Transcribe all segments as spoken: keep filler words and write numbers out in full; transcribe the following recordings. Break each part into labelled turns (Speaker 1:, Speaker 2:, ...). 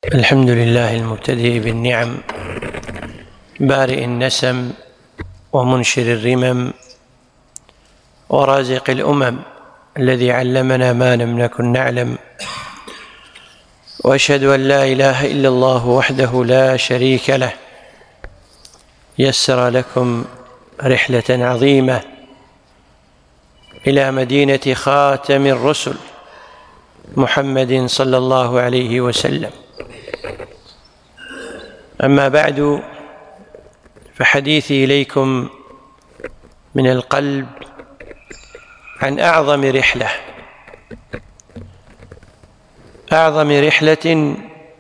Speaker 1: الحمد لله المبتدئ بالنعم بارئ النسم ومنشر الرمم ورازق الأمم الذي علمنا ما لم نكن نعلم، وأشهد أن لا إله إلا الله وحده لا شريك له يسر لكم رحلة عظيمة إلى مدينة خاتم الرسل محمد صلى الله عليه وسلم. أما بعد، فحديثي إليكم من القلب عن أعظم رحلة أعظم رحلة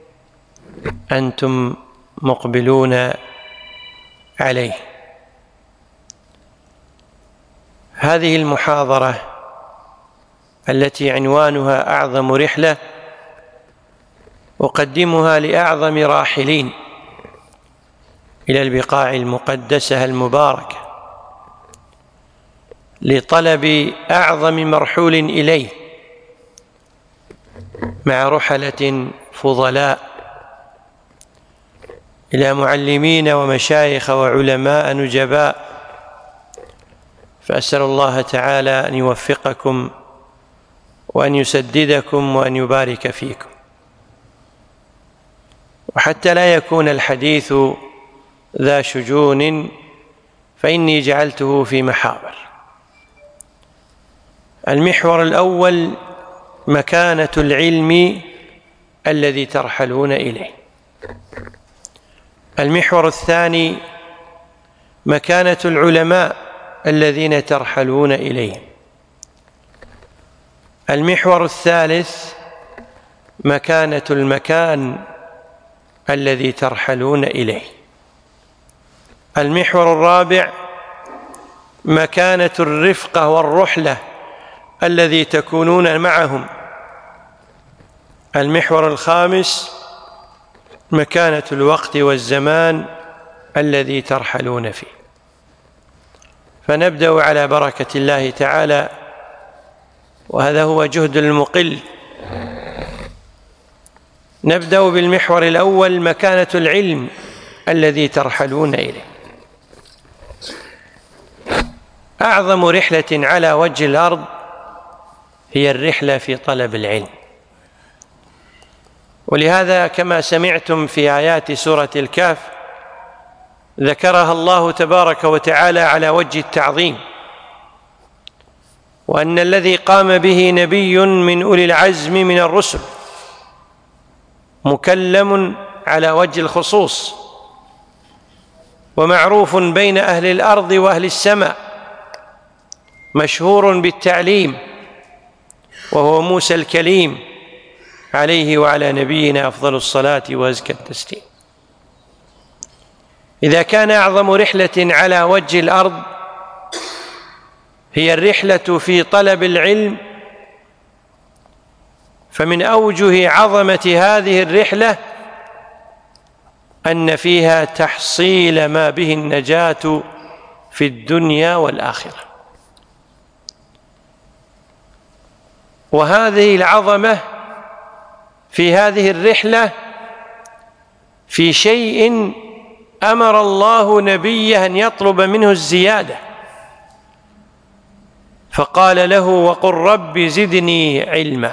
Speaker 1: أنتم مقبلون عليه. هذه المحاضرة التي عنوانها أعظم رحلة أقدمها لأعظم راحلين إلى البقاع المقدسة المباركة لطلب أعظم مرحول إليه، مع رحلة فضلاء إلى معلمين ومشايخ وعلماء نجباء. فأسأل الله تعالى أن يوفقكم وأن يسددكم وأن يبارك فيكم. وحتى لا يكون الحديث ذا شجون فإني جعلته في محاور. المحور الأول مكانة العلم الذي ترحلون إليه. المحور الثاني مكانة العلماء الذين ترحلون إليهم. المحور الثالث مكانة المكان الذي ترحلون إليه. المحور الرابع مكانة الرفقة والرحلة الذي تكونون معهم. المحور الخامس مكانة الوقت والزمان الذي ترحلون فيه. فنبدأ على بركة الله تعالى، وهذا هو جهد المقل. نبدأ بالمحور الأول مكانة العلم الذي ترحلون إليه. أعظم رحلة على وجه الأرض هي الرحلة في طلب العلم، ولهذا كما سمعتم في آيات سورة الكهف ذكرها الله تبارك وتعالى على وجه التعظيم، وأن الذي قام به نبي من أولي العزم من الرسل مكلم على وجه الخصوص، ومعروف بين أهل الأرض وأهل السماء، مشهور بالتعليم، وهو موسى الكليم عليه وعلى نبينا أفضل الصلاة وأزكى التسليم. إذا كان أعظم رحلة على وجه الأرض هي الرحلة في طلب العلم، فمن أوجه عظمة هذه الرحلة أن فيها تحصيل ما به النجاة في الدنيا والآخرة. وهذه العظمة في هذه الرحلة في شيء أمر الله نبيه أن يطلب منه الزيادة، فقال له: وقل رب زدني علما.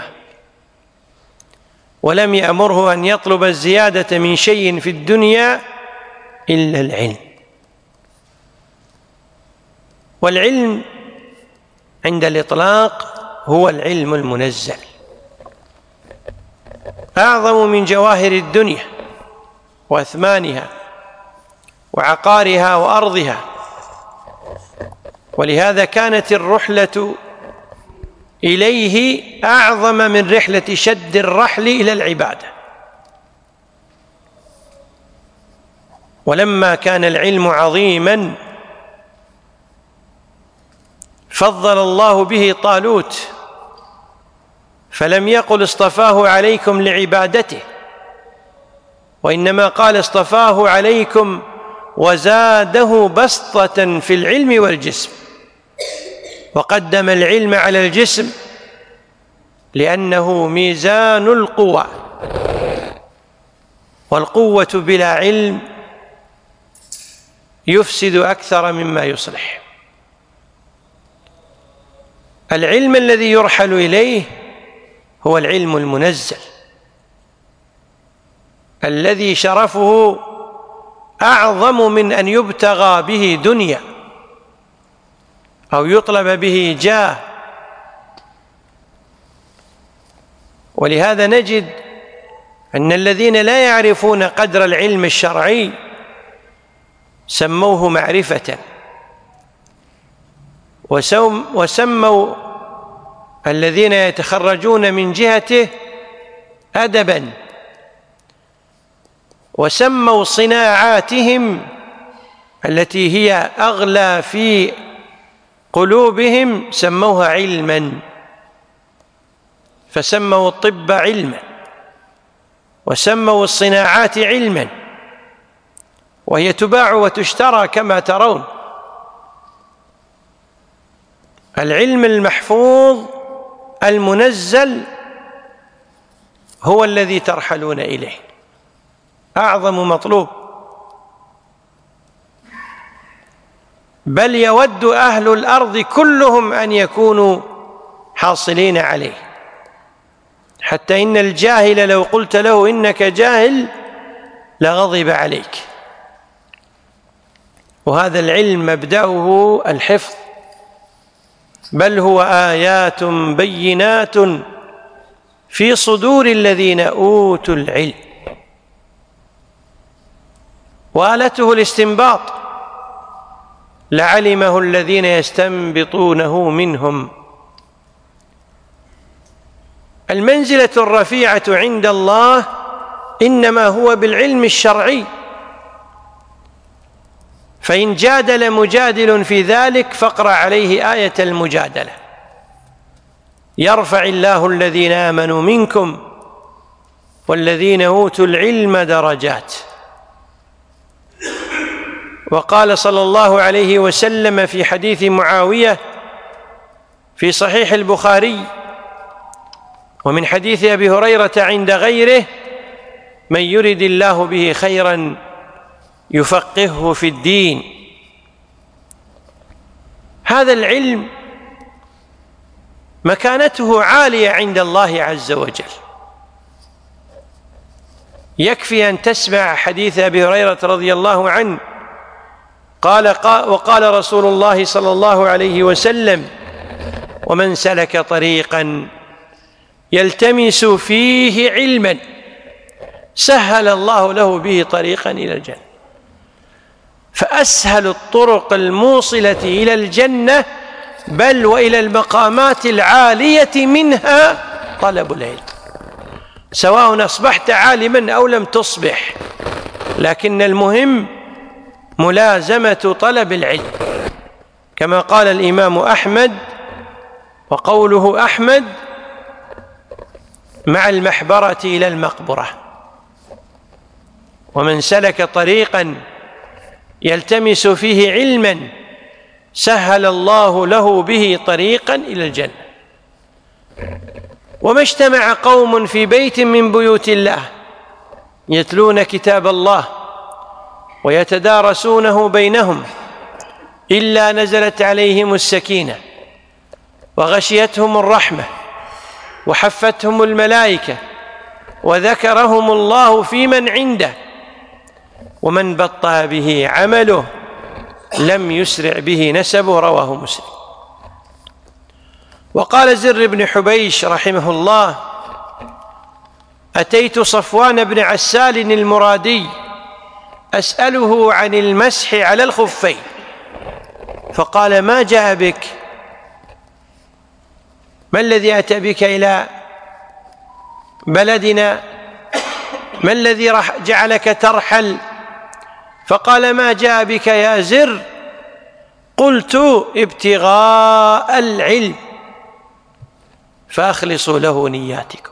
Speaker 1: ولم يأمره أن يطلب الزيادة من شيء في الدنيا إلا العلم. والعلم عند الإطلاق هو العلم المنزل، أعظم من جواهر الدنيا وأثمانها وعقارها وأرضها. ولهذا كانت الرحلة إليه أعظم من رحلة شد الرحل إلى العبادة. ولما كان العلم عظيما فضل الله به طالوت، فلم يقل اصطفاه عليكم لعبادته، وإنما قال اصطفاه عليكم وزاده بسطة في العلم والجسم، وقدم العلم على الجسم لأنه ميزان القوى. والقوة بلا علم يفسد أكثر مما يصلح. العلم الذي يرحل إليه هو العلم المنزل الذي شرفه أعظم من أن يبتغى به دنيا أو يطلب به جاه. ولهذا نجد أن الذين لا يعرفون قدر العلم الشرعي سموه معرفة، وسموا الذين يتخرجون من جهته أدبا، وسموا صناعاتهم التي هي أغلى في قلوبهم سموها علما، فسموا الطب علما وسموا الصناعات علما، وهي تباع وتشترى كما ترون. العلم المحفوظ المنزل هو الذي ترحلون إليه، أعظم مطلوب. بل يود أهل الأرض كلهم أن يكونوا حاصلين عليه، حتى إن الجاهل لو قلت له إنك جاهل لغضب عليك. وهذا العلم مبدأه الحفظ، بل هو آيات بينات في صدور الذين أوتوا العلم، وآلته الاستنباط لعلمه الذين يستنبطونه منهم. المنزلة الرفيعة عند الله إنما هو بالعلم الشرعي، فإن جادل مجادل في ذلك فاقرأ عليه آية المجادلة: يرفع الله الذين آمنوا منكم والذين أوتوا العلم درجات. وقال صلى الله عليه وسلم في حديث معاوية في صحيح البخاري ومن حديث أبي هريرة عند غيره: من يرد الله به خيرا يفقهه في الدين. هذا العلم مكانته عالية عند الله عز وجل. يكفي أن تسمع حديث أبي هريرة رضي الله عنه قال وقال رسول الله صلى الله عليه وسلم: ومن سلك طريقا يلتمس فيه علما سهل الله له به طريقا إلى الجنة. فأسهل الطرق الموصلة إلى الجنة بل وإلى المقامات العالية منها طلب العلم، سواء أصبحت عالما أو لم تصبح، لكن المهم ملازمة طلب العلم. كما قال الإمام أحمد، وقوله أحمد مع المحبرة إلى المقبرة: ومن سلك طريقا يلتمس فيه علما سهل الله له به طريقا إلى الجنة. وما اجتمع قوم في بيت من بيوت الله يتلون كتاب الله ويتدارسونه بينهم إلا نزلت عليهم السكينة وغشيتهم الرحمة وحفتهم الملائكة وذكرهم الله في من عنده، ومن بطأ به عمله لم يسرع به نسبه. رواه مسلم. وقال زر بن حبيش رحمه الله: أتيت صفوان بن عسال المرادي أسأله عن المسح على الخفين، فقال: ما جاء بك؟ ما الذي أتى بك إلى بلدنا؟ ما الذي جعلك ترحل؟ فقال: ما جاء بك يا زر؟ قلت: ابتغاء العلم، فأخلصوا له نياتكم،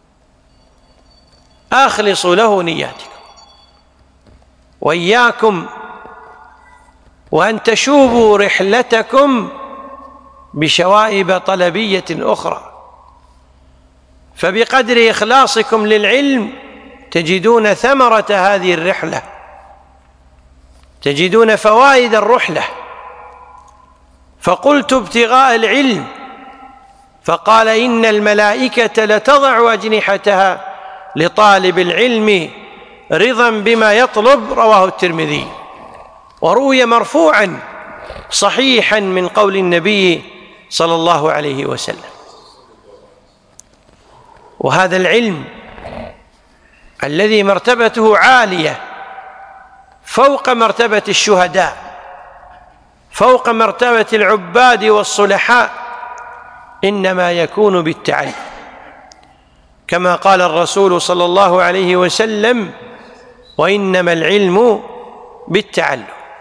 Speaker 1: أخلصوا له نياتكم، وإياكم وأن تشوبوا رحلتكم بشوائب طلبية أخرى، فبقدر إخلاصكم للعلم تجدون ثمرة هذه الرحلة، تجدون فوائد الرحلة. فقلت ابتغاء العلم، فقال إن الملائكة لتضع أجنحتها لطالب العلم رضا بما يطلب، رواه الترمذي. وروي مرفوعا صحيحا من قول النبي صلى الله عليه وسلم. وهذا العلم الذي مرتبته عالية فوق مرتبة الشهداء، فوق مرتبة العباد والصلحاء، إنما يكون بالتعلم، كما قال الرسول صلى الله عليه وسلم: وإنما العلم بالتعلم.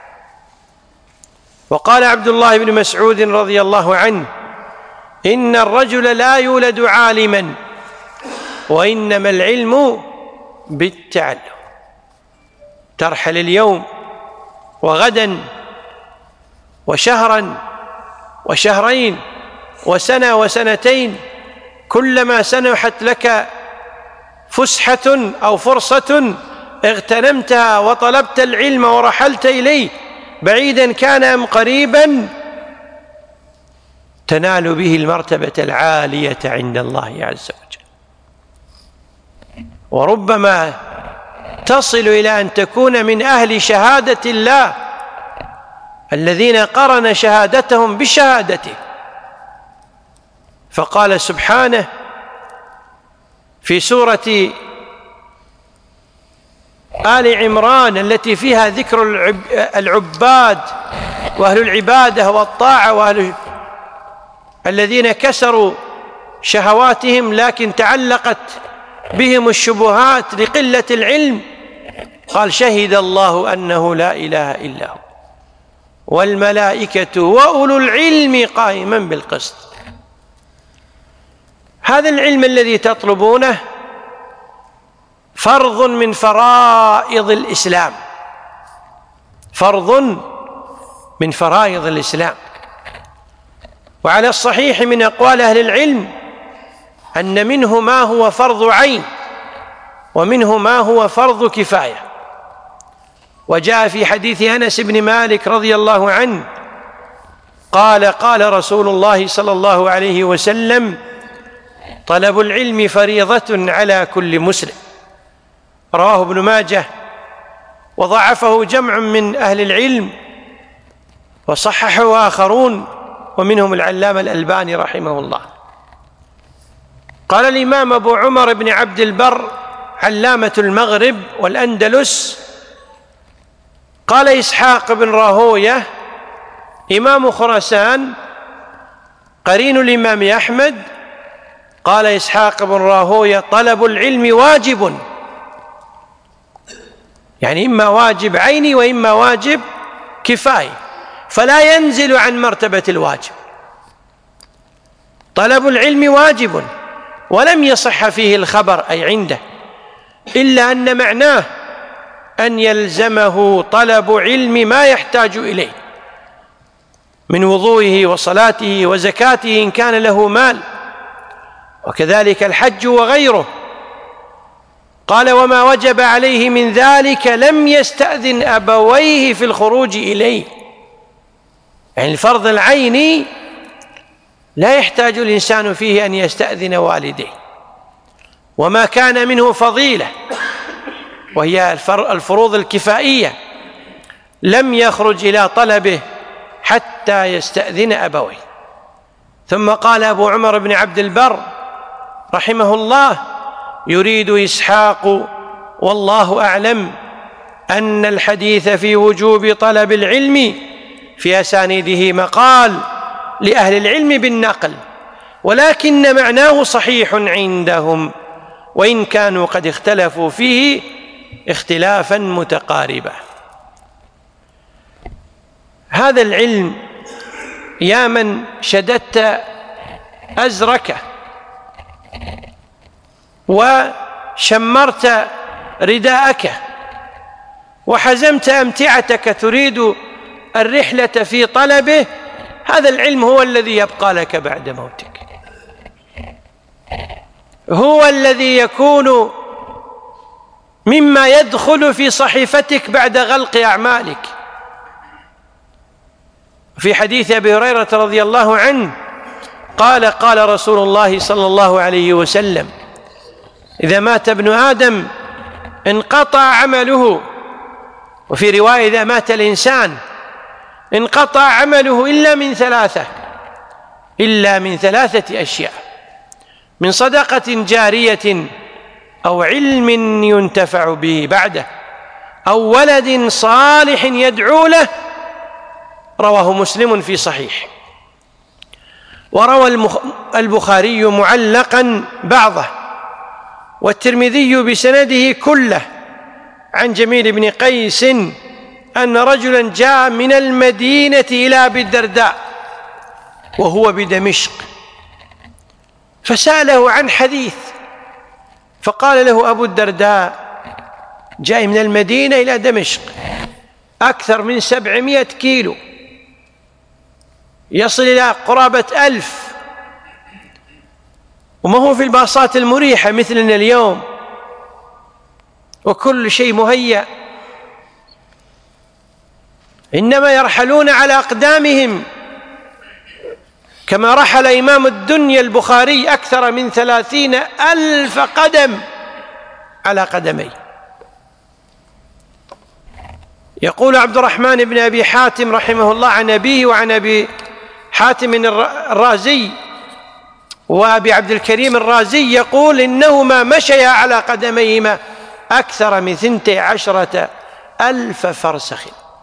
Speaker 1: وقال عبد الله بن مسعود رضي الله عنه: إن الرجل لا يولد عالما، وإنما العلم بالتعلم. ترحل اليوم وغدا وشهرا وشهرين وسنة وسنتين، كلما سنحت لك فسحة أو فرصة اغتنمتها وطلبت العلم ورحلت إليه، بعيدا كان أم قريبا، تنال به المرتبة العالية عند الله عز وجل. وربما تصل إلى أن تكون من أهل شهادة الله الذين قرن شهادتهم بشهادته. فقال سبحانه في سورة آل عمران التي فيها ذكر العباد وأهل العبادة والطاعة وأهل الذين كسروا شهواتهم لكن تعلقت بهم الشبهات لقلة العلم، قال: شهد الله أنه لا إله إلا هو والملائكة وأولو العلم قائما بالقسط. هذا العلم الذي تطلبونه فرض من فرائض الإسلام، فرض من فرائض الإسلام. وعلى الصحيح من أقوال أهل العلم أن منه ما هو فرض عين ومنه ما هو فرض كفاية. وجاء في حديث أنس بن مالك رضي الله عنه قال: قال رسول الله صلى الله عليه وسلم: طلب العلم فريضة على كل مسلم. رواه ابن ماجه، وضعفه جمع من أهل العلم وصححه آخرون، ومنهم العلامة الألباني رحمه الله. قال الإمام أبو عمر بن عبد البر علامة المغرب والأندلس، قال إسحاق بن راهوية إمام خراسان قرين الإمام أحمد، قال إسحاق بن راهوية: طلب العلم واجب، يعني إما واجب عيني وإما واجب كفاية، فلا ينزل عن مرتبة الواجب. طلب العلم واجب ولم يصح فيه الخبر أي عنده، إلا أن معناه أن يلزمه طلب علم ما يحتاج إليه من وضوئه وصلاته وزكاته إن كان له مال، وكذلك الحج وغيره. قال: وما وجب عليه من ذلك لم يستأذن أبويه في الخروج إليه. يعني الفرض العيني لا يحتاج الإنسان فيه أن يستأذن والديه. وما كان منه فضيلة وهي الفروض الكفائية لم يخرج إلى طلبه حتى يستأذن أبويه. ثم قال أبو عمر بن عبد البر رحمه الله: يريد إسحاق والله أعلم أن الحديث في وجوب طلب العلم في أسانيده مقال لأهل العلم بالنقل، ولكن معناه صحيح عندهم، وإن كانوا قد اختلفوا فيه اختلافا متقاربا. هذا العلم يا من شددت أزرك وشمرت رداءك وحزمت أمتعتك تريد الرحلة في طلبه، هذا العلم هو الذي يبقى لك بعد موتك، هو الذي يكون مما يدخل في صحيفتك بعد غلق أعمالك. في حديث أبي هريرة رضي الله عنه قال قال رسول الله صلى الله عليه وسلم: إذا مات ابن آدم انقطع عمله، وفي رواية إذا مات الإنسان انقطع عمله إلا من ثلاثة إلا من ثلاثة أشياء: من صدقة جارية، أو علم ينتفع به بعده، أو ولد صالح يدعو له. رواه مسلم في صحيح. وروى البخاري معلقا بعضه، والترمذي بسنده كله، عن جميل بن قيس أن رجلا جاء من المدينة إلى أبي الدرداء وهو بدمشق، فسأله عن حديث، فقال له أبو الدرداء: جاء من المدينة إلى دمشق أكثر من سبعمائة كيلو، يصل إلى قرابة ألف، وما هو في الباصات المريحة مثلنا اليوم وكل شيء مهيأ، إنما يرحلون على أقدامهم، كما رحل إمام الدنيا البخاري أكثر من ثلاثين ألف قدم على قدميه. يقول عبد الرحمن بن أبي حاتم رحمه الله عن أبيه وعن أبي حاتم الرازي وأبي عبد الكريم الرازي، يقول: إنهما مشيا على قدميهما أكثر من ثنتي عشرة ألف فرسخ.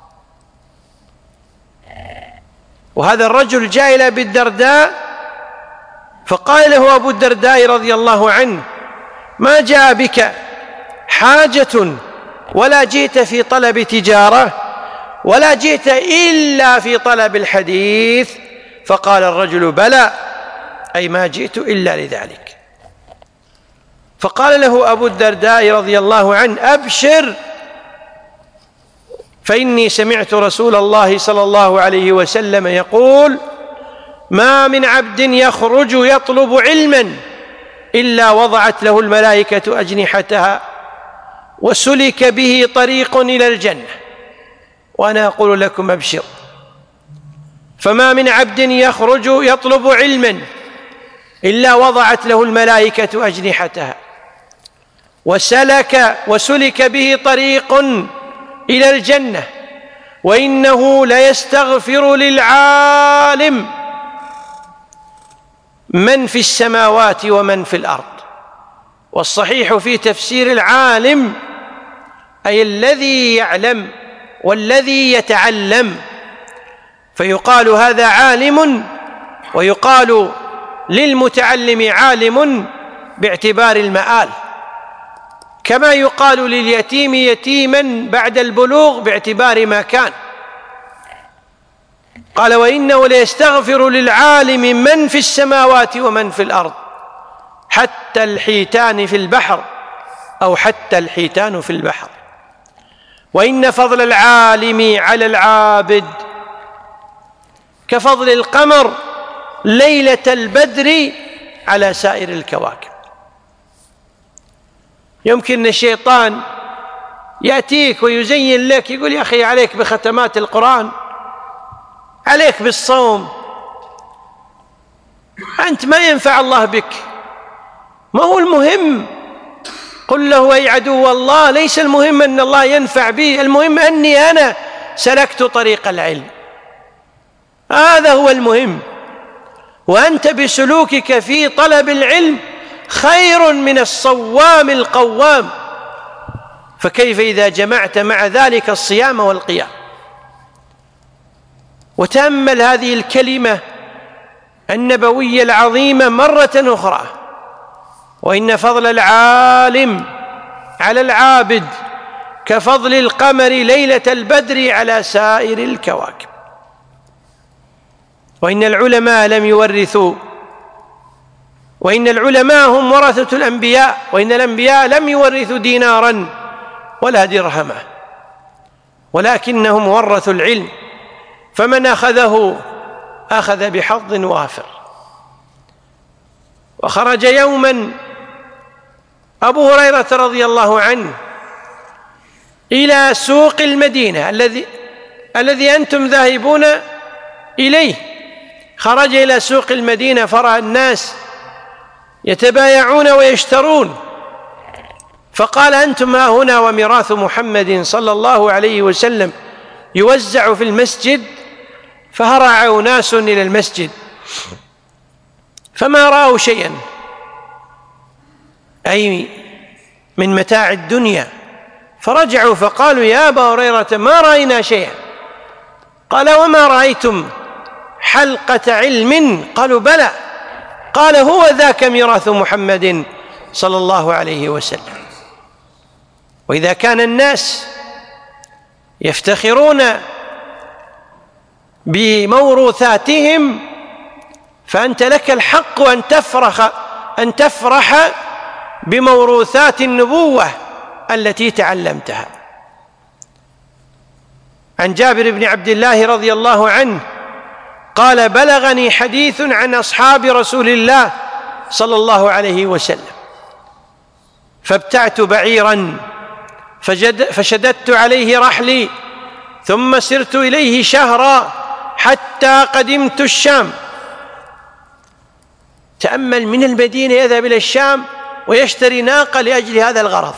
Speaker 1: وهذا الرجل جاء إلى أبي الدرداء فقال له أبو الدرداء رضي الله عنه: ما جاء بك حاجة ولا جئت في طلب تجارة ولا جئت إلا في طلب الحديث؟ فقال الرجل: بلى، أي ما جئت إلا لذلك. فقال له أبو الدرداء رضي الله عنه: أبشر، فإني سمعت رسول الله صلى الله عليه وسلم يقول: ما من عبد يخرج يطلب علما إلا وضعت له الملائكة أجنحتها وسلك به طريق إلى الجنة. وأنا أقول لكم: أبشر. فما من عبد يخرج يطلب علما إلا وضعت له الملائكة أجنحتها وسلك وسلك به طريق إلى الجنة، وإنه ليستغفر للعالم من في السماوات ومن في الأرض. والصحيح في تفسير العالم أي الذي يعلم والذي يتعلم، فيقال هذا عالم، ويقال للمتعلم عالم باعتبار المآل، كما يقال لليتيم يتيما بعد البلوغ باعتبار ما كان. قال: وإنه ليستغفر للعالم من في السماوات ومن في الأرض، حتى الحيتان في البحر، أو حتى الحيتان في البحر. وإن فضل العالم على العابد كفضل القمر ليلة البدر على سائر الكواكب. يمكن أن الشيطان يأتيك ويزين لك، يقول: يا أخي عليك بختمات القرآن، عليك بالصوم، أنت ما ينفع الله بك، ما هو المهم. قل له: أي عدو الله، ليس المهم أن الله ينفع بي، المهم أني أنا سلكت طريق العلم، هذا هو المهم. وأنت بسلوكك في طلب العلم خير من الصوام القوام، فكيف إذا جمعت مع ذلك الصيام والقيام؟ وتأمل هذه الكلمة النبوية العظيمة مرة أخرى: وإن فضل العالم على العابد كفضل القمر ليلة البدر على سائر الكواكب. وإن العلماء لم يورثوا وإن العلماء هم ورثة الأنبياء، وإن الأنبياء لم يورثوا دينارا ولا درهما، ولكنهم ورثوا العلم، فمن أخذه أخذ بحظ وافر. وخرج يوما أبو هريرة رضي الله عنه إلى سوق المدينة الذي الذي أنتم ذاهبون إليه. خرج إلى سوق المدينة فرأى الناس يتبايعون ويشترون، فقال: أنتم ها هنا وميراث محمد صلى الله عليه وسلم يوزع في المسجد. فهرع أناس إلى المسجد فما رأوا شيئا، أي من متاع الدنيا، فرجعوا فقالوا: يا أبا هريرة ما رأينا شيئا. قال: وما رأيتم حلقة علم؟ قالوا: بلى. قال: هو ذاك ميراث محمد صلى الله عليه وسلم. وإذا كان الناس يفتخرون بموروثاتهم فأنت لك الحق أن تفرح أن تفرح بموروثات النبوة التي تعلمتها. عن جابر بن عبد الله رضي الله عنه قال: بلغني حديث عن أصحاب رسول الله صلى الله عليه وسلم، فابتعت بعيرا فشددت عليه رحلي ثم سرت إليه شهرا حتى قدمت الشام. تأمل، من المدينة يذهب إلى الشام ويشتري ناقة لأجل هذا الغرض.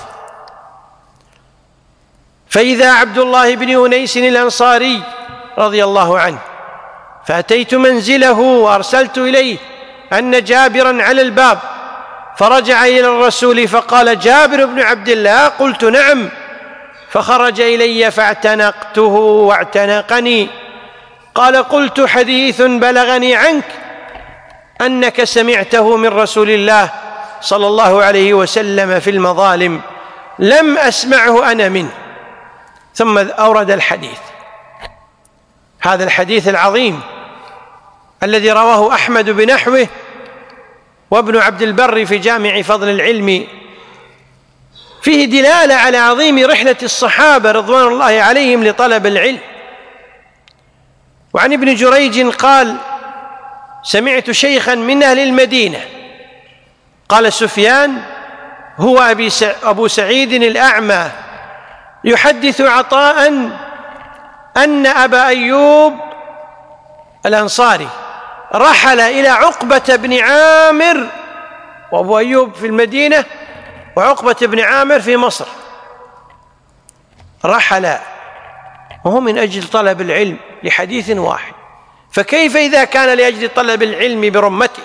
Speaker 1: فإذا عبد الله بن أنيس الأنصاري رضي الله عنه، فأتيت منزله وأرسلت إليه أن جابرا على الباب، فرجع إلى الرسول فقال: جابر بن عبد الله؟ قلت: نعم. فخرج إلي فاعتنقته واعتنقني. قال: قلت: حديث بلغني عنك أنك سمعته من رسول الله صلى الله عليه وسلم في المظالم، لم أسمعه أنا منه. ثم أورد الحديث، هذا الحديث العظيم الذي رواه أحمد بنحوه وابن عبد البر في جامع فضل العلم، فيه دلالة على عظيم رحلة الصحابة رضوان الله عليهم لطلب العلم. وعن ابن جريج قال: سمعت شيخا من أهل المدينة، قال سفيان هو أبو سعيد الأعمى، يحدث عطاء أن أبا أيوب الأنصاري رحل إلى عقبة بن عامر، وأبو أيوب في المدينة وعقبة بن عامر في مصر، رحل وهو من أجل طلب العلم لحديث واحد، فكيف إذا كان لأجل طلب العلم برمته؟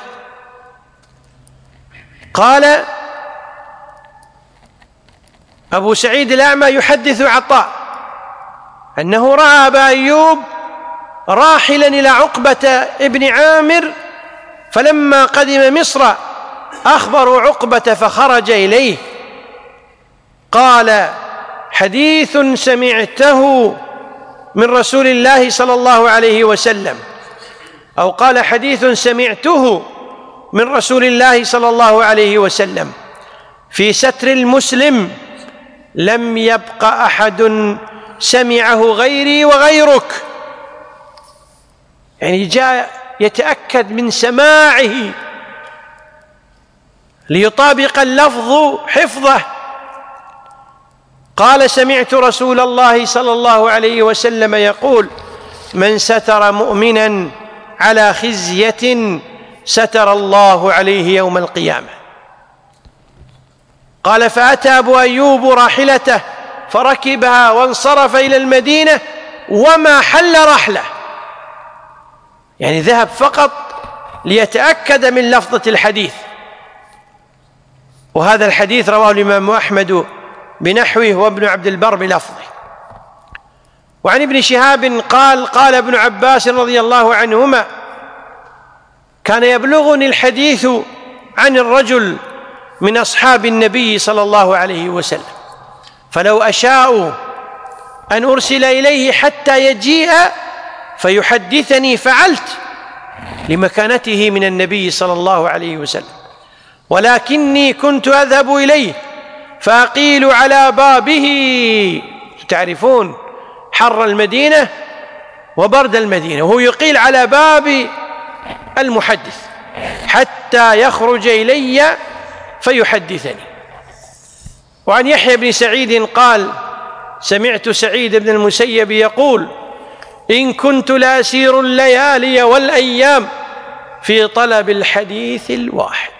Speaker 1: قال أبو سعيد الأعمى يحدث عطاء أنه رأى أبا أيوب راحلا إلى عقبة ابن عامر، فلما قدم مصر أخبروا عقبة فخرج إليه. قال: حديث سمعته من رسول الله صلى الله عليه وسلم، أو قال: حديث سمعته من رسول الله صلى الله عليه وسلم في ستر المسلم، لم يبق أحد سمعه غيري وغيرك. يعني جاء يتأكد من سماعه ليطابق اللفظ حفظه. قال: سمعت رسول الله صلى الله عليه وسلم يقول: من ستر مؤمنا على خزية ستر الله عليه يوم القيامة. قال: فأتى أبو أيوب راحلته فركبها وانصرف إلى المدينة وما حل رحله، يعني ذهب فقط ليتأكد من لفظة الحديث. وهذا الحديث رواه الإمام أحمد بنحوه وابن عبد البر بلفظه. وعن ابن شهاب قال: قال ابن عباس رضي الله عنهما: كان يبلغني الحديث عن الرجل من أصحاب النبي صلى الله عليه وسلم، فلو أشاء أن أرسل إليه حتى يجيء فيحدثني فعلت، لمكانته من النبي صلى الله عليه وسلم، ولكني كنت أذهب إليه فأقيل على بابه. تعرفون حر المدينة وبرد المدينة، وهو يقيل على باب المحدث حتى يخرج إلي فيحدثني. وعن يحيى بن سعيد قال: سمعت سعيد بن المسيب يقول: إن كنت لأسير الليالي والأيام في طلب الحديث الواحد،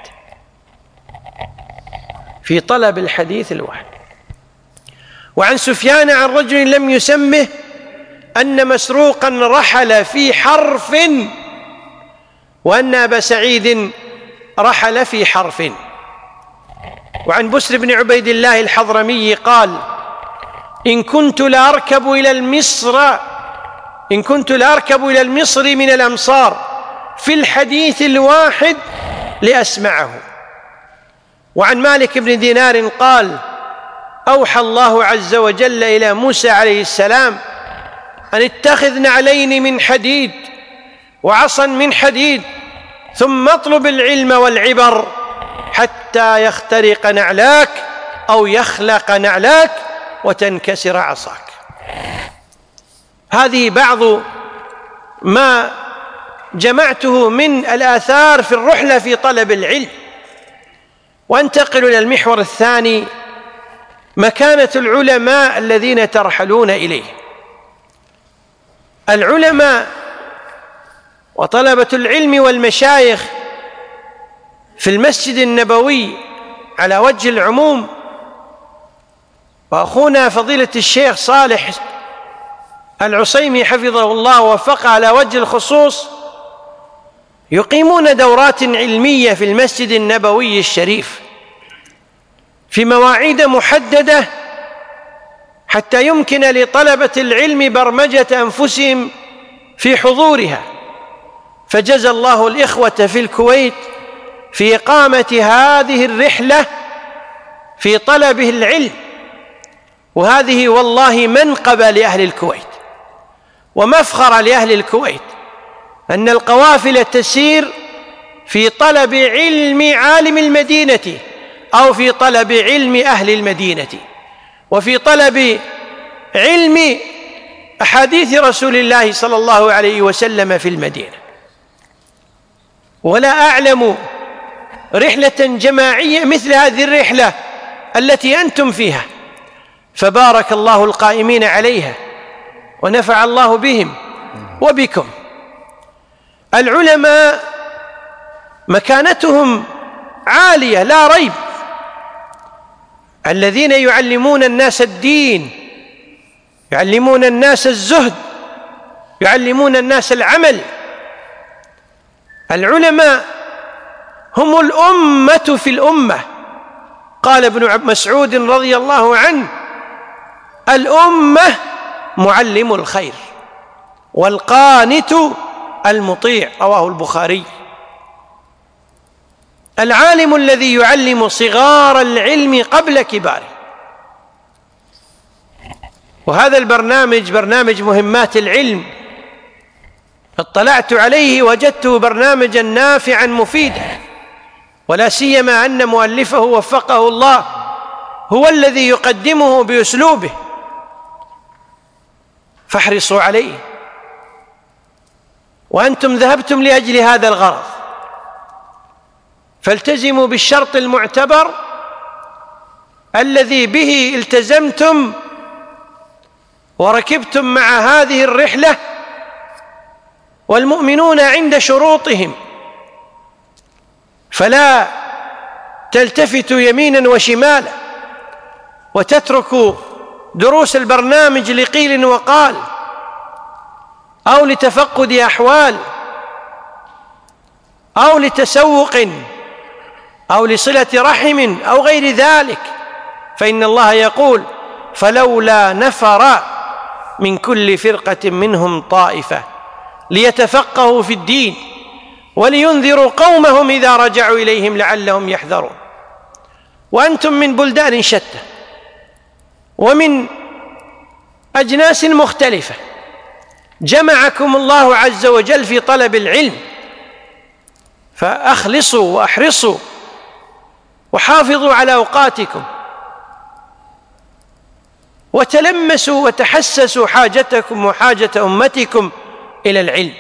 Speaker 1: في طلب الحديث الواحد. وعن سفيان عن رجل لم يسمه أن مسروقا رحل في حرف، وأن أبا سعيد رحل في حرف. وعن بسر بن عبيد الله الحضرمي قال: إن كنت لأركب إلى المصر إن كنت لأركب إلى المصر من الأمصار في الحديث الواحد لأسمعه. وعن مالك بن دينار قال: أوحى الله عز وجل إلى موسى عليه السلام أن اتخذ نعلين من حديد وعصا من حديد، ثم اطلب العلم والعبر حتى يخترق نعلاك أو يخلق نعلاك وتنكسر عصاك. هذه بعض ما جمعته من الآثار في الرحلة في طلب العلم. وانتقل إلى المحور الثاني: مكانة العلماء الذين ترحلون إليه. العلماء وطلبة العلم والمشايخ في المسجد النبوي على وجه العموم، وأخونا فضيلة الشيخ صالح العصيمي حفظه الله ووفقه على وجه الخصوص، يقيمون دورات علمية في المسجد النبوي الشريف في مواعيد محددة حتى يمكن لطلبة العلم برمجة أنفسهم في حضورها. فجزى الله الإخوة في الكويت في إقامة هذه الرحلة في طلبه العلم، وهذه والله منقبة لأهل الكويت ومفخرة لأهل الكويت أن القوافل تسير في طلب علم عالم المدينة أو في طلب علم أهل المدينة، وفي طلب علم أحاديث رسول الله صلى الله عليه وسلم في المدينة. ولا أعلم رحلة جماعية مثل هذه الرحلة التي أنتم فيها، فبارك الله القائمين عليها ونفع الله بهم وبكم. العلماء مكانتهم عالية لا ريب، الذين يعلمون الناس الدين، يعلمون الناس الزهد، يعلمون الناس العمل. العلماء هم الأمة في الأمة. قال ابن مسعود رضي الله عنه: الأمة معلم الخير والقانت المطيع، رواه البخاري. العالم الذي يعلم صغار العلم قبل كباره. وهذا البرنامج برنامج مهمات العلم اطلعت عليه وجدته برنامجا نافعا مفيدا، ولا سيما أن مؤلفه وفقه الله هو الذي يقدمه بأسلوبه، فاحرصوا عليه. وأنتم ذهبتم لأجل هذا الغرض، فالتزموا بالشرط المعتبر الذي به التزمتم وركبتم مع هذه الرحلة، والمؤمنون عند شروطهم، فلا تلتفتوا يمينا وشمالا وتتركوا دروس البرنامج لقيل وقال أو لتفقد أحوال أو لتسوق أو لصلة رحم أو غير ذلك، فإن الله يقول: فلولا نفر من كل فرقة منهم طائفة ليتفقهوا في الدين ولينذروا قومهم إذا رجعوا إليهم لعلهم يحذرون. وأنتم من بلدان شتى ومن أجناس مختلفة، جمعكم الله عز وجل في طلب العلم، فأخلصوا وأحرصوا وحافظوا على أوقاتكم وتلمسوا وتحسسوا حاجتكم وحاجة أمتكم إلى العلم.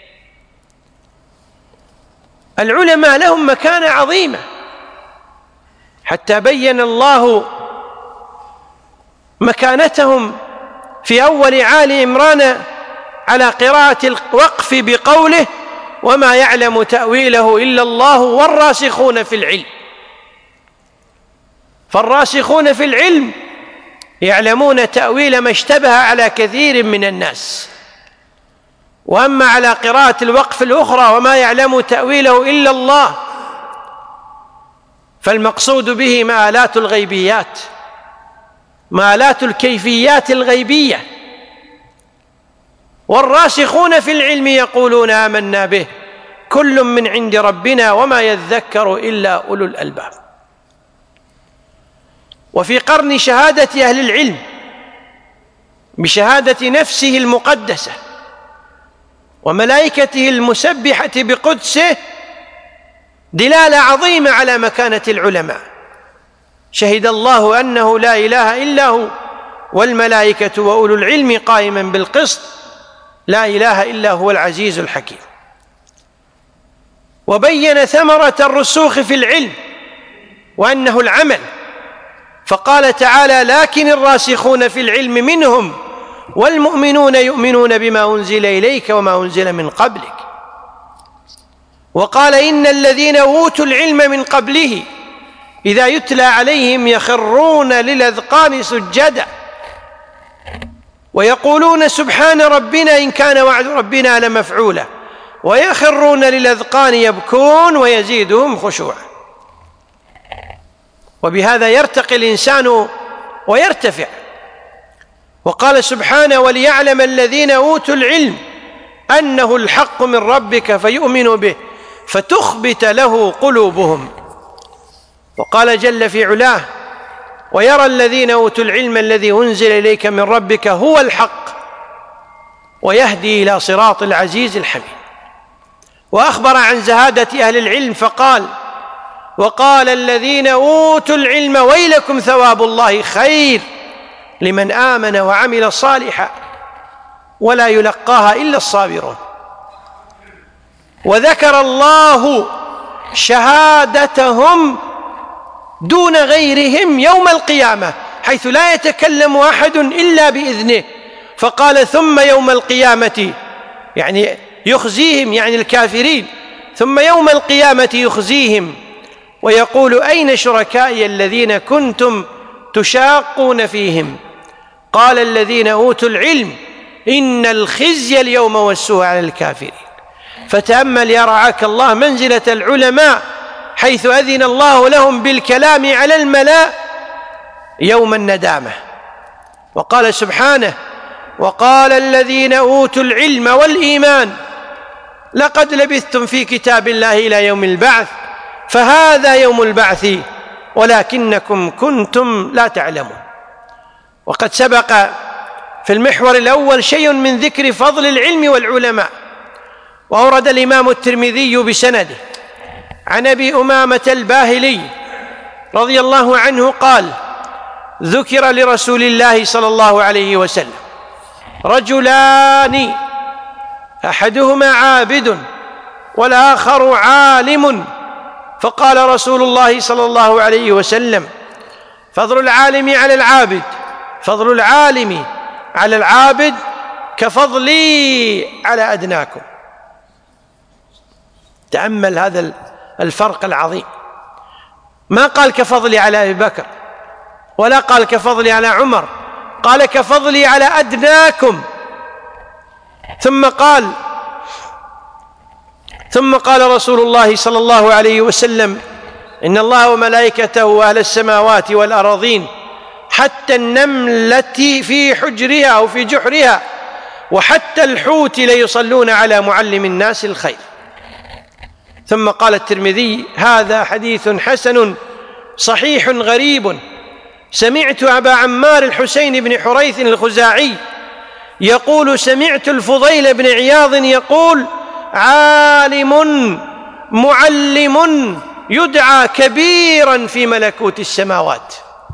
Speaker 1: العلماء لهم مكانة عظيمة، حتى بين الله مكانتهم في أول آل عمران على قراءة الوقف بقوله وما يعلم تأويله إلا الله والراسخون في العلم. فالراسخون في العلم يعلمون تأويل ما اشتبه على كثير من الناس. وأما على قراءة الوقف الأخرى وما يعلم تأويله إلا الله، فالمقصود به مآلات الغيبيات، مآلات الكيفيات الغيبية. والراسخون في العلم يقولون آمنا به كل من عند ربنا وما يذكر إلا أولو الألباب. وفي قرن شهادة أهل العلم بشهادة نفسه المقدسة وملائكته المسبحة بقدسه دلالة عظيمة على مكانة العلماء. شهد الله أنه لا إله إلا هو والملائكة وأولو العلم قائما بالقسط لا إله إلا هو العزيز الحكيم. وبين ثمرة الرسوخ في العلم وأنه العمل، فقال تعالى لكن الراسخون في العلم منهم والمؤمنون يؤمنون بما أنزل إليك وما أنزل من قبلك. وقال إن الذين أوتوا العلم من قبله إذا يتلى عليهم يخرون للأذقان سجدا ويقولون سبحان ربنا إن كان وعد ربنا لمفعولا ويخرون للأذقان يبكون ويزيدهم خشوعا. وبهذا يرتقي الإنسان ويرتفع. وقال سبحانه وليعلم الذين أوتوا العلم أنه الحق من ربك فيؤمنوا به فتخبت له قلوبهم. وقال جل في علاه ويرى الذين أوتوا العلم الذي أنزل إليك من ربك هو الحق ويهدي إلى صراط العزيز الحميد. وأخبر عن زهادة أهل العلم فقال وقال الذين أوتوا العلم ويلكم ثواب الله خير لمن آمن وعمل صالحا ولا يلقاها إلا الصابرون. وذكر الله شهادتهم دون غيرهم يوم القيامة حيث لا يتكلم أحد إلا بإذنه، فقال ثم يوم القيامة يعني يخزيهم يعني الكافرين، ثم يوم القيامة يخزيهم ويقول أين شركائي الذين كنتم تشاقون فيهم؟ قال الذين أوتوا العلم إن الخزي اليوم والسوء على الكافرين. فتأمل يا رعاك الله منزلة العلماء حيث أذن الله لهم بالكلام على الملأ يوم الندامة. وقال سبحانه وقال الذين أوتوا العلم والإيمان لقد لبثتم في كتاب الله إلى يوم البعث فهذا يوم البعث ولكنكم كنتم لا تعلمون. وقد سبق في المحور الأول شيء من ذكر فضل العلم والعلماء. وأورد الإمام الترمذي بسنده عن أبي أمامة الباهلي رضي الله عنه قال ذكر لرسول الله صلى الله عليه وسلم رجلان أحدهما عابد والآخر عالم، فقال رسول الله صلى الله عليه وسلم فضل العالم على العابد فضل العالم على العابد كفضلي على أدناكم. تأمل هذا الفرق العظيم. ما قال كفضلي على أبي بكر ولا قال كفضلي على عمر، قال كفضلي على أدناكم. ثم قال ثم قال رسول الله صلى الله عليه وسلم إن الله وملائكته وأهل السماوات والأراضين حتى النملة في حجرها أو في جحرها وحتى الحوت ليصلون على معلم الناس الخير. ثم قال الترمذي هذا حديث حسن صحيح غريب. سمعت أبا عمار الحسين بن حريث الخزاعي يقول سمعت الفضيل بن عياض يقول عالم معلم يدعى كبيرا في ملكوت السماوات.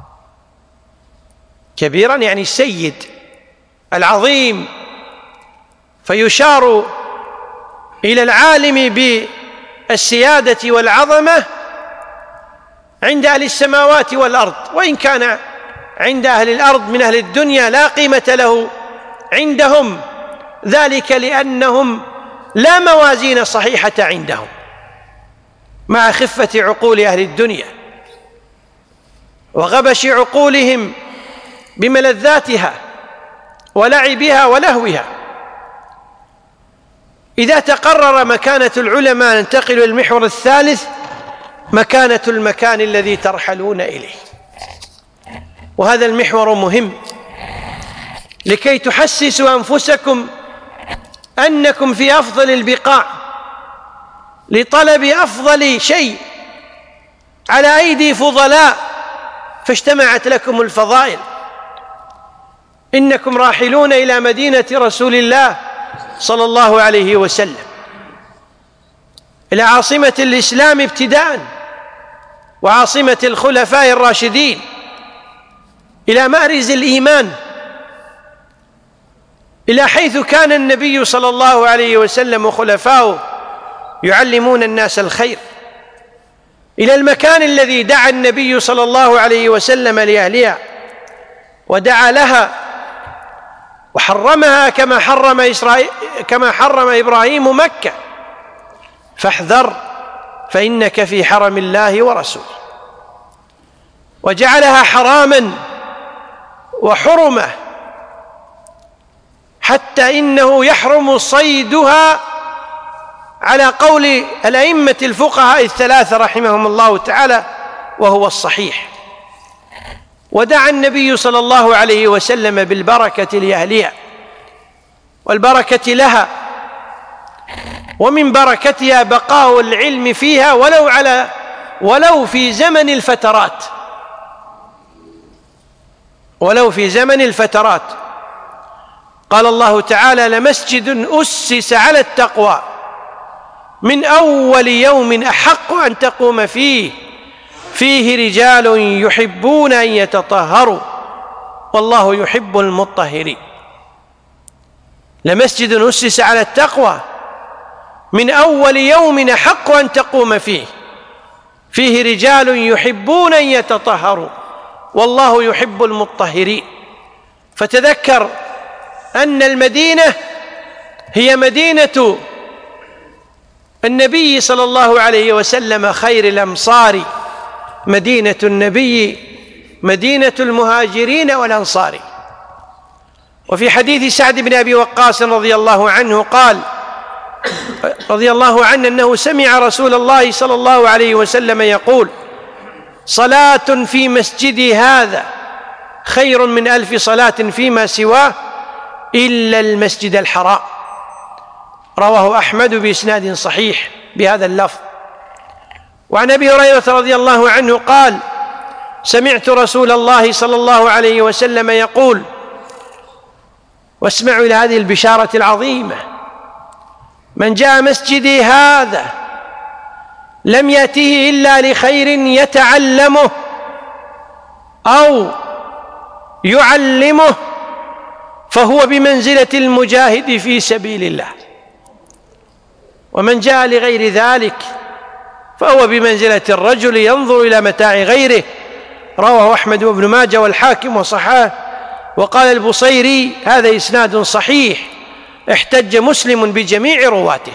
Speaker 1: كبيرا يعني السيد العظيم، فيشار إلى العالم بالسيادة والعظمة عند أهل السماوات والأرض، وإن كان عند أهل الأرض من أهل الدنيا لا قيمة له عندهم، ذلك لأنهم لا موازين صحيحة عندهم مع خفة عقول أهل الدنيا وغبش عقولهم بملذاتها ولعبها ولهوها. إذا تقرر مكانة العلماء ننتقل إلى المحور الثالث، مكانة المكان الذي ترحلون إليه. وهذا المحور مهم لكي تحسسوا أنفسكم أنكم في أفضل البقاع لطلب أفضل شيء على أيدي فضلاء، فاجتمعت لكم الفضائل. إنكم راحلون إلى مدينة رسول الله صلى الله عليه وسلم، إلى عاصمة الإسلام ابتداء وعاصمة الخلفاء الراشدين، إلى مأرز الإيمان، إلى حيث كان النبي صلى الله عليه وسلم وخلفاؤه يعلمون الناس الخير، إلى المكان الذي دعا النبي صلى الله عليه وسلم لأهلها ودعا لها وحرمها كما حرم إسرائيل كما حرم إبراهيم مكة، فاحذر فإنك في حرم الله ورسوله. وجعلها حراما وحرمة حتى إنه يحرم صيدها على قول الأئمة الفقهاء الثلاثة رحمهم الله تعالى، وهو الصحيح. ودعا النبي صلى الله عليه وسلم بالبركة لأهلها والبركة لها، ومن بركتها بقاء العلم فيها ولو على ولو في زمن الفترات ولو في زمن الفترات. قال الله تعالى: لمسجد أسس على التقوى من أول يوم أحق أن تقوم فيه فيه رجال يحبون أن يتطهروا والله يحب المطهرين. لمسجد أسس على التقوى من أول يوم أحق أن تقوم فيه فيه رجال يحبون أن يتطهروا والله يحب المطهرين. فتذكر أن المدينة هي مدينة النبي صلى الله عليه وسلم خير الأمصار، مدينة النبي مدينة المهاجرين والأنصار. وفي حديث سعد بن أبي وقاص رضي الله عنه قال رضي الله عنه أنه سمع رسول الله صلى الله عليه وسلم يقول: صلاة في مسجدي هذا خير من ألف صلاة فيما سواه إلا المسجد الحرام. رواه أحمد بإسناد صحيح بهذا اللفظ. وعن أبي هريرة رضي الله عنه قال: سمعت رسول الله صلى الله عليه وسلم يقول، واسمعوا إلى هذه البشارة العظيمة: من جاء مسجدي هذا لم يأته إلا لخير يتعلمه أو يعلمه فهو بمنزلة المجاهد في سبيل الله، ومن جاء لغير ذلك فهو بمنزلة الرجل ينظر إلى متاع غيره. رواه أحمد وابن ماجه والحاكم وصححه. وقال البصيري: هذا إسناد صحيح، احتج مسلم بجميع رواته.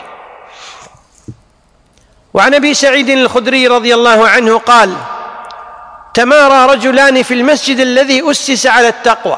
Speaker 1: وعن أبي سعيد الخدري رضي الله عنه قال: تمارى رجلان في المسجد الذي أسس على التقوى.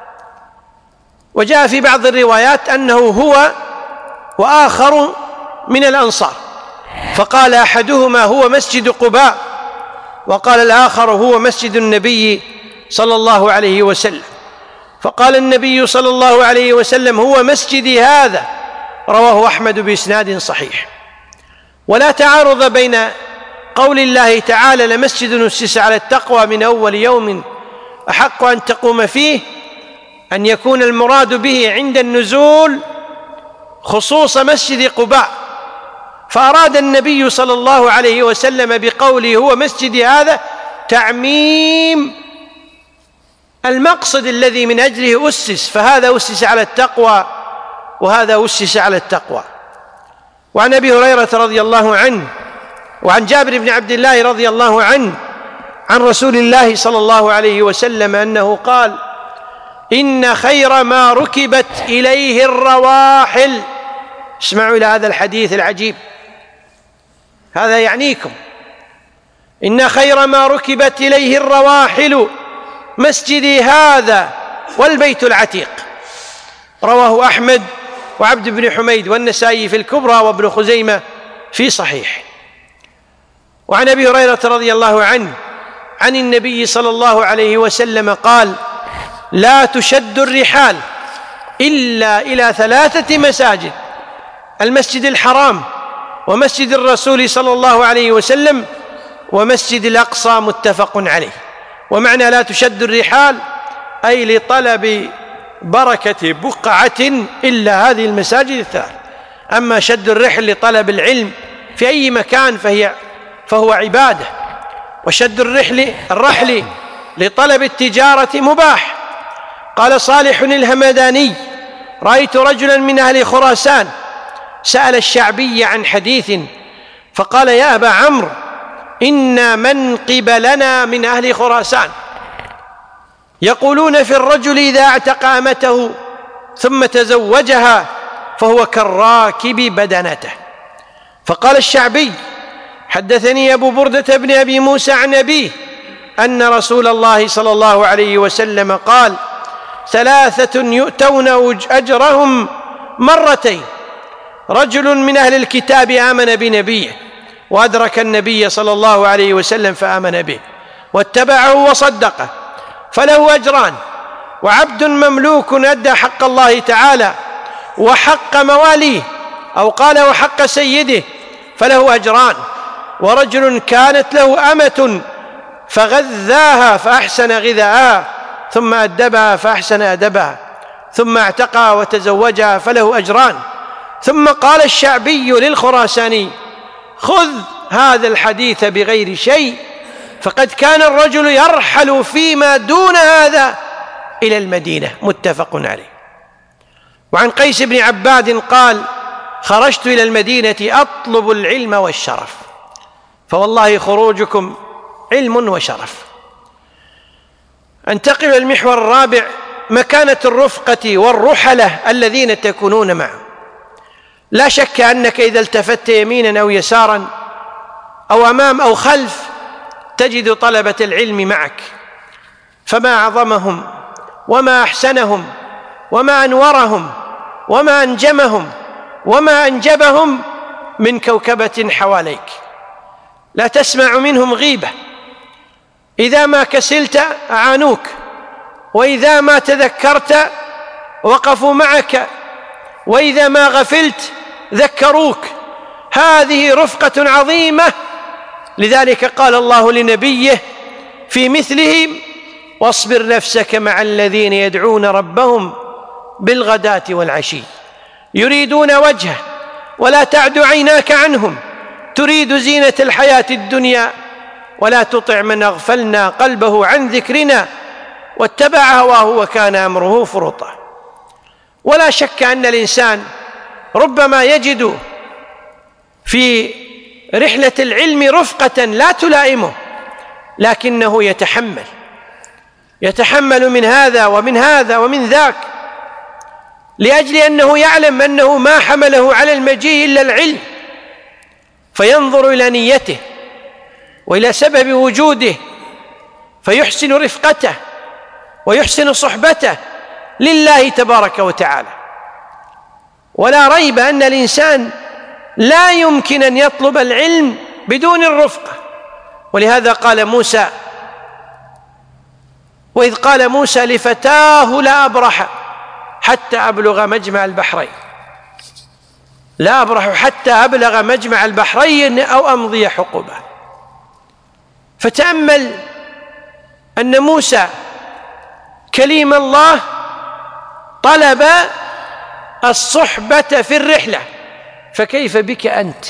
Speaker 1: وجاء في بعض الروايات أنه هو وآخر من الأنصار، فقال أحدهما هو مسجد قباء، وقال الآخر هو مسجد النبي صلى الله عليه وسلم. فقال النبي صلى الله عليه وسلم: هو مسجدي هذا. رواه أحمد بإسناد صحيح. ولا تعارض بين قول الله تعالى: لمسجد أسس على التقوى من أول يوم أحق أن تقوم فيه، أن يكون المراد به عند النزول خصوص مسجد قباء، فأراد النبي صلى الله عليه وسلم بقوله هو مسجدي هذا تعميم المقصد الذي من أجله أسس، فهذا أسس على التقوى وهذا أسس على التقوى. وعن أبي هريرة رضي الله عنه وعن جابر بن عبد الله رضي الله عنه عن رسول الله صلى الله عليه وسلم أنه قال: إن خير ما ركبت إليه الرواحل. اسمعوا إلى هذا الحديث العجيب، هذا يعنيكم. إن خير ما ركبت إليه الرواحل مسجدي هذا والبيت العتيق. رواه أحمد وعبد بن حميد والنسائي في الكبرى وابن خزيمة في صحيح. وعن أبي هريرة رضي الله عنه عن النبي صلى الله عليه وسلم قال: لا تشد الرحال إلا إلى ثلاثة مساجد: المسجد الحرام، ومسجد الرسول صلى الله عليه وسلم، ومسجد الأقصى. متفق عليه. ومعنى لا تشد الرحال أي لطلب بركة بقعة إلا هذه المساجد الثلاث. أما شد الرحل لطلب العلم في أي مكان فهي فهو عبادة، وشد الرحل الرحل لطلب التجارة مباح. قال صالح الهمداني: رأيت رجلا من أهل خراسان سأل الشعبي عن حديث فقال: يا أبا عمرو، إن من قبلنا من أهل خراسان يقولون في الرجل إذا اعتق أمته ثم تزوجها فهو كالراكب بدنته. فقال الشعبي: حدثني أبو بردة بن أبي موسى عن أبيه أن رسول الله صلى الله عليه وسلم قال: ثلاثة يؤتون أجرهم مرتين: رجل من أهل الكتاب آمن بنبيه وأدرك النبي صلى الله عليه وسلم فآمن به واتبعه وصدقه فله أجران، وعبد مملوك أدى حق الله تعالى وحق مواليه، أو قال وحق سيده، فله أجران، ورجل كانت له أمة فغذاها فأحسن غذاءها ثم أدبها فأحسن أدبها ثم اعتقها وتزوجها فله أجران. ثم قال الشعبي للخراساني: خذ هذا الحديث بغير شيء، فقد كان الرجل يرحل فيما دون هذا إلى المدينة. متفق عليه. وعن قيس بن عباد قال: خرجت إلى المدينة أطلب العلم والشرف، فوالله خروجكم علم وشرف. انتقل إلى المحور الرابع: مكانة الرفقة والرحلة الذين تكونون معه. لا شك أنك إذا التفت يمينا أو يسارا أو أمام أو خلف تجد طلبة العلم معك، فما أعظمهم وما أحسنهم وما أنورهم وما أنجمهم وما أنجبهم من كوكبة حواليك. لا تسمع منهم غيبة، إذا ما كسلت أعانوك، وإذا ما تذكرت وقفوا معك، وإذا ما غفلت ذكروك. هذه رفقة عظيمة. لذلك قال الله لنبيه في مثلهم: واصبر نفسك مع الذين يدعون ربهم بالغداة والعشي يريدون وجهه ولا تعد عيناك عنهم تريد زينة الحياة الدنيا ولا تطع من أغفلنا قلبه عن ذكرنا واتبع هواه وكان أمره فرطا. ولا شك أن الإنسان ربما يجد في رحلة العلم رفقة لا تلائمه، لكنه يتحمل يتحمل من هذا ومن هذا ومن ذاك، لأجل أنه يعلم أنه ما حمله على المجيء إلا العلم، فينظر إلى نيته وإلى سبب وجوده فيحسن رفقته ويحسن صحبته لله تبارك وتعالى. ولا ريب أن الإنسان لا يمكن أن يطلب العلم بدون الرفقة. ولهذا قال موسى: وإذ قال موسى لفتاه لا أبرح حتى أبلغ مجمع البحرين لا أبرح حتى أبلغ مجمع البحرين أو أمضي حقبة. فتأمل أن موسى كليم الله طلب الصحبة في الرحلة، فكيف بك أنت؟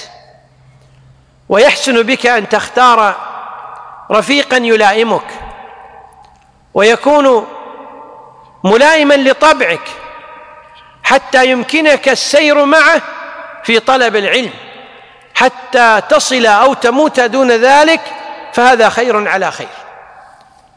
Speaker 1: ويحسن بك أن تختار رفيقا يلائمك ويكون ملائما لطبعك حتى يمكنك السير معه في طلب العلم حتى تصل أو تموت دون ذلك، فهذا خير على خير.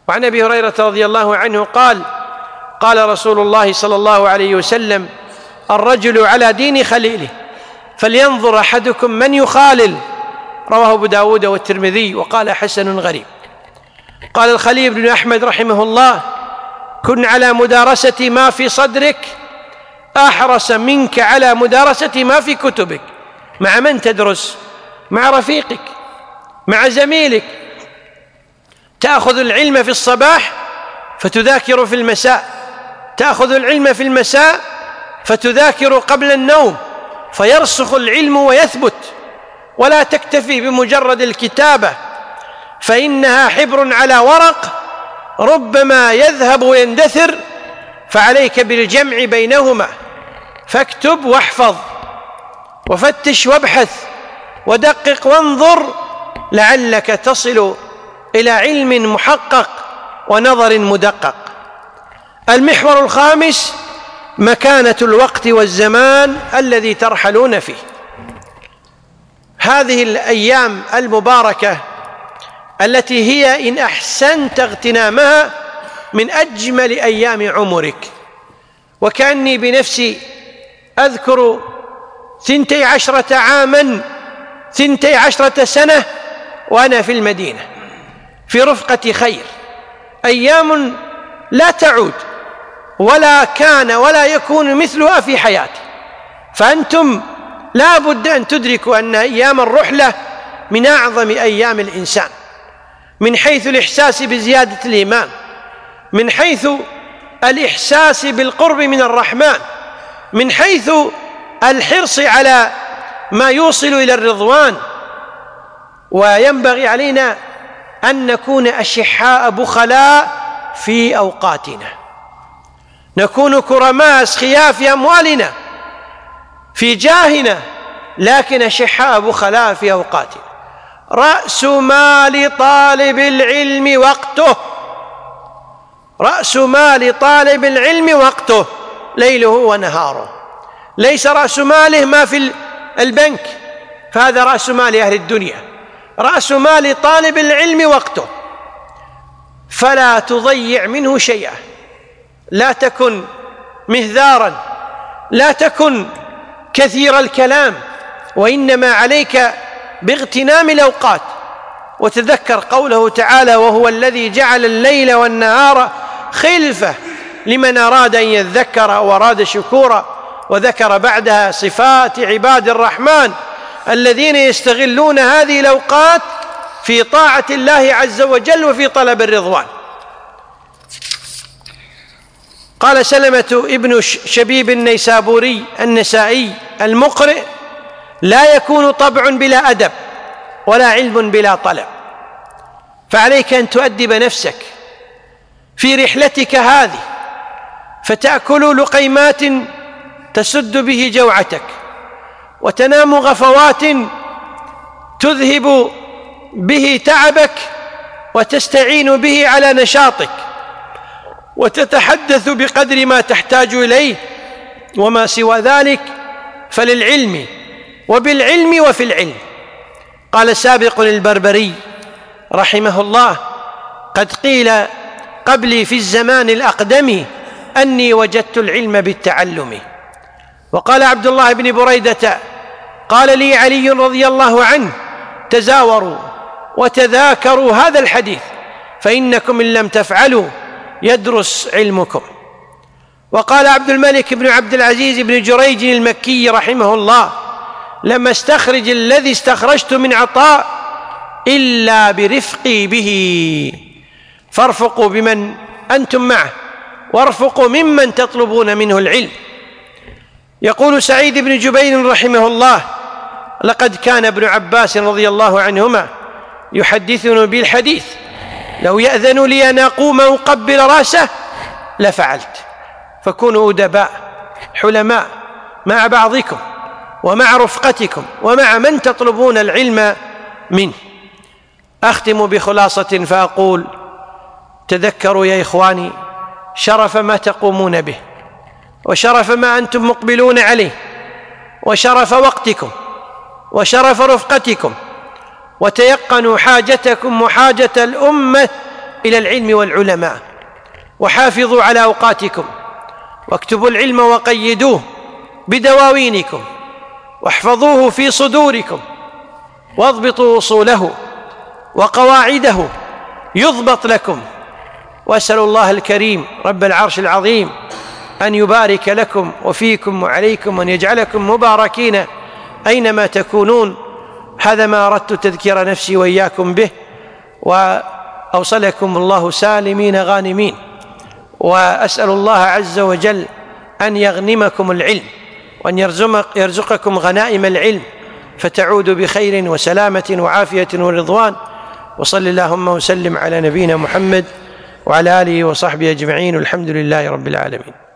Speaker 1: وعن أبي هريرة رضي الله عنه قال قال رسول الله صلى الله عليه وسلم: الرجل على دين خليله فلينظر أحدكم من يخالل. رواه أبو داود والترمذي وقال حسن غريب. قال الخليل بن أحمد رحمه الله: كن على مدارسة ما في صدرك أحرص منك على مدارسة ما في كتبك. مع من تدرس؟ مع رفيقك، مع زميلك. تأخذ العلم في الصباح فتذاكر في المساء، تأخذ العلم في المساء فتذاكر قبل النوم، فيرسخ العلم ويثبت. ولا تكتفي بمجرد الكتابة، فإنها حبر على ورق ربما يذهب ويندثر، فعليك بالجمع بينهما. فاكتب واحفظ وفتش وابحث ودقق وانظر، لعلك تصل إلى علم محقق ونظر مدقق. المحور الخامس: مكانة الوقت والزمان الذي ترحلون فيه. هذه الأيام المباركة التي هي إن أحسنت اغتنامها من أجمل أيام عمرك. وكأني بنفسي أذكر ثنتي عشرة عاما ثنتي عشرة سنة وأنا في المدينة في رفقة خير، أيام لا تعود ولا كان ولا يكون مثلها في حياتي. فأنتم لا بد أن تدركوا أن أيام الرحلة من أعظم أيام الإنسان، من حيث الإحساس بزيادة الإيمان، من حيث الإحساس بالقرب من الرحمن، من حيث الحرص على ما يوصل إلى الرضوان. وينبغي علينا أن نكون أشحاء بخلاء في أوقاتنا، نكون كرماء أسخياء في أموالنا في جاهنا، لكن أشحاء بخلاء في أوقاتنا. رأس مال طالب العلم وقته، رأس مال طالب العلم وقته ليله ونهاره. ليس رأس ماله ما في البنك، فهذا رأس مال أهل الدنيا. رأس مال طالب العلم وقته، فلا تضيع منه شيئا. لا تكن مهذارا، لا تكن كثير الكلام، وإنما عليك باغتنام الأوقات. وتذكر قوله تعالى: وهو الذي جعل الليل والنهار خلفة لمن أراد أن يذكر أو أراد شكورا. وذكر بعدها صفات عباد الرحمن الذين يستغلون هذه الأوقات في طاعة الله عز وجل وفي طلب الرضوان. قال سلمة ابن شبيب النيسابوري النسائي المقرئ: لا يكون طبع بلا أدب ولا علم بلا طلب. فعليك أن تؤدب نفسك في رحلتك هذه، فتأكل لقيمات تسد به جوعتك، وتنام غفوات تذهب به تعبك وتستعين به على نشاطك، وتتحدث بقدر ما تحتاج إليه، وما سوى ذلك فللعلم وبالعلم وفي العلم. قال سابق البربري رحمه الله: قد قيل قبلي في الزمان الأقدم أني وجدت العلم بالتعلم. وقال عبد الله بن بريدة: قال لي علي رضي الله عنه: تزاوروا وتذاكروا هذا الحديث، فإنكم إن لم تفعلوا يدرس علمكم. وقال عبد الملك بن عبد العزيز بن جريج المكي رحمه الله: لما استخرج الذي استخرجت من عطاء إلا برفقي به. فارفقوا بمن أنتم معه، وارفقوا ممن تطلبون منه العلم. يقول سعيد بن جبير رحمه الله: لقد كان ابن عباس رضي الله عنهما يحدثنا بالحديث: لو يأذن لي أن أقوم أقبل رأسه لفعلت. فكونوا أدباء حلماء مع بعضكم ومع رفقتكم ومع من تطلبون العلم منه. أختم بخلاصة فأقول: تذكروا يا إخواني شرف ما تقومون به، وشرف ما أنتم مقبلون عليه، وشرف وقتكم، وشرف رفقتكم، وتيقنوا حاجتكم وحاجة الأمة إلى العلم والعلماء، وحافظوا على أوقاتكم، واكتبوا العلم وقيدوه بدواوينكم، واحفظوه في صدوركم، واضبطوا أصوله وقواعده يضبط لكم. وأسأل الله الكريم رب العرش العظيم أن يبارك لكم وفيكم وعليكم، وأن يجعلكم مباركين أينما تكونون. هذا ما أردت تذكير نفسي وإياكم به، وأوصلكم الله سالمين غانمين. وأسأل الله عز وجل أن يغنمكم العلم، وأن يرزقكم غنائم العلم، فتعودوا بخير وسلامة وعافية ورضوان. وصل اللهم وسلم على نبينا محمد وعلى آله وصحبه أجمعين، والحمد لله رب العالمين.